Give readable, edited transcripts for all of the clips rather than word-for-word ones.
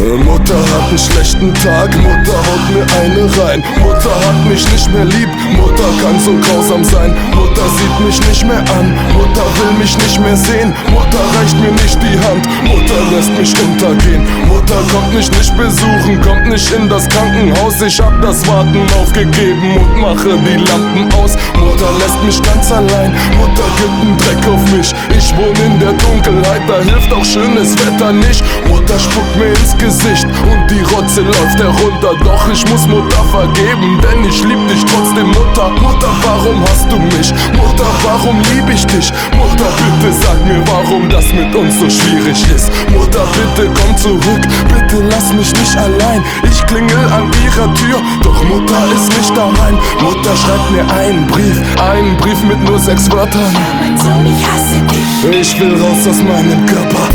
Mutter hat einen schlechten Tag, Mutter haut mir eine rein. Mutter hat mich nicht mehr lieb, Mutter kann so grausam sein. Mutter sieht mich nicht mehr an, Mutter will mich nicht mehr sehen. Mutter reicht mir nicht die Hand, Mutter lässt mich untergehen. Mutter kommt mich nicht besuchen, kommt nicht in das Krankenhaus. Ich hab das Warten aufgegeben und mache die Lampen aus. Mutter lässt mich ganz allein, Mutter gibt einen Dreck auf mich. Ich wohne in der Dunkelheit, da hilft auch schönes Wetter nicht. Mutter spuckt mir ins Gesicht und die Rotze läuft herunter. Doch ich muss Mutter vergeben, denn ich lieb dich trotzdem, Mutter. Mutter, warum hast du mich? Mutter, warum lieb ich dich? Mutter, bitte sag mir, warum das mit uns so schwierig ist. Mutter, bitte komm zurück, bitte lass mich nicht allein. Ich klingel an ihrer Tür, doch Mutter ist nicht daheim. Mutter schreibt mir einen Brief mit nur 6 Wörtern. Ja, mein Sohn, ich hasse dich. Ich will raus aus meinem Körper.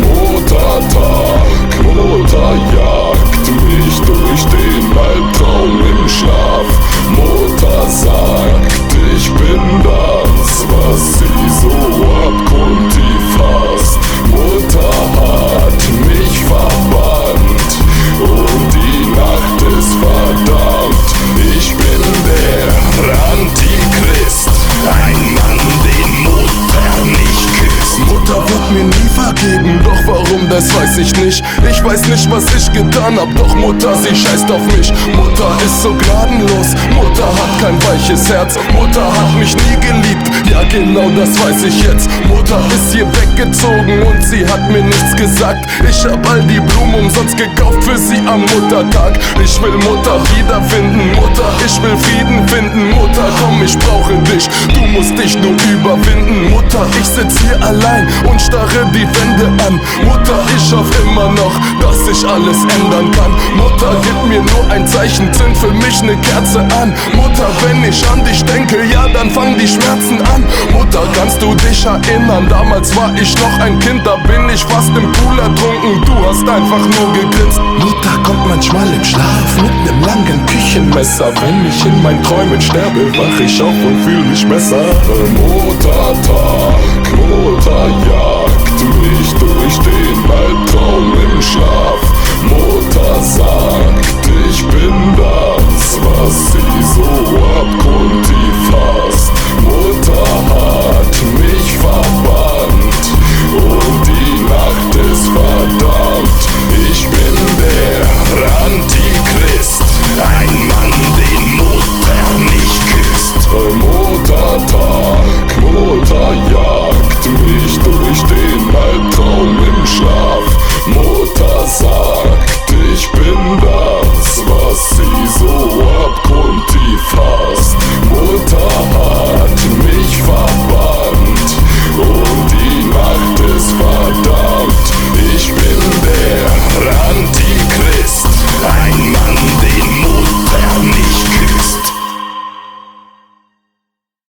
Muttertag, Mutter jagt mich durch den Albtraum im Schlaf. Mutter sagt, ich bin das, was sie so abgrundtief hasst. Mutter hat mich verbannt und die Nacht ist verdammt. Ich bin der Antichrist, ein Mann, den Mutter nicht küsst. Mutter wird mir nie vergeben, doch warum, das weiß ich nicht. Ich weiß nicht, was ich getan hab, doch Mutter, sie scheißt auf mich. Mutter ist so gnadenlos, Mutter hat kein weiches Herz. Mutter hat mich nie geliebt, ja genau das weiß ich jetzt. Mutter ist hier weggezogen und sie hat mir nichts gesagt. Ich hab all die Blumen umsonst gekauft für sie am Muttertag. Ich will Mutter wiederfinden, Mutter, ich will Frieden finden. Mutter, komm, ich brauche dich, du musst dich nur überwinden. Mutter, ich sitz hier allein und starre die Wände an. Mutter, ich hoffe immer noch, dass sich alles ändern kann. Mutter, gib mir nur ein Zeichen, zünd für mich ne Kerze an. Mutter, wenn ich an dich denke, ja, dann fangen die Schmerzen an. Mutter, kannst du dich erinnern, damals war ich noch ein Kind, da bin ich fast im Pool ertrunken. Du hast einfach nur gegrinst. Mutter kommt manchmal im Schlaf mit nem langen Küchenmesser. Wenn ich in meinen Träumen sterbe, wach ich auf und fühl mich besser. Muttertag, Mutter jagt mich durch den Albtraum im Schlaf. Mutter sagt,